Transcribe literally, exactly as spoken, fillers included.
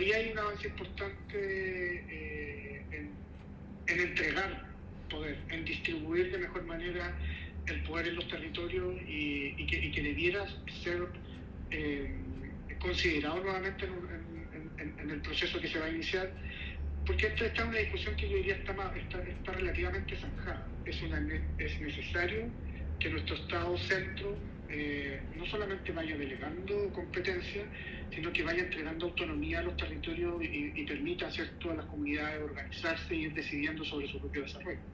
todavía hay un avance importante eh, en, en entregar poder, en distribuir de mejor manera el poder en los territorios y, y, que, y que debiera ser eh, considerado nuevamente en, en, en, en el proceso que se va a iniciar, porque esta, esta es una discusión que yo diría está, está, está relativamente zanjada. Es, una, es necesario que nuestro Estado centro eh, no solamente vaya delegando competencias, sino que vaya entregando autonomía a los territorios y, y permita, ¿cierto?, a las comunidades organizarse y ir decidiendo sobre su propio desarrollo.